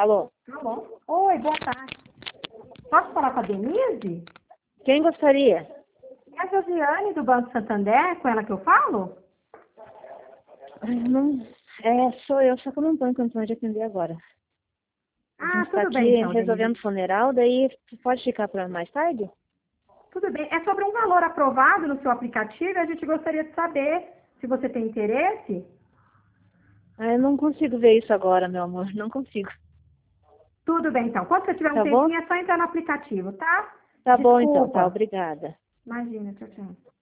Alô? Tá bom. Oi, boa tarde. Posso falar com a Denise? Quem gostaria? É a Josiane do Banco Santander, com ela que eu falo? Ai, não. Sou eu, só que eu não estou em condições de atender agora. A Ah, gente está tudo bem aqui então, resolvendo Denise. funeral, daí pode ficar para mais tarde? Tudo bem. É sobre um valor aprovado no seu aplicativo e a gente gostaria de saber se você tem interesse. Ah, eu não consigo ver isso agora, meu amor, não consigo. Tudo bem então. Quando você tiver um Tá bom? tempinho, é só entrar no aplicativo, tá? Tá bom então, tá, Desculpa. obrigada. Imagina, tchau, tchau.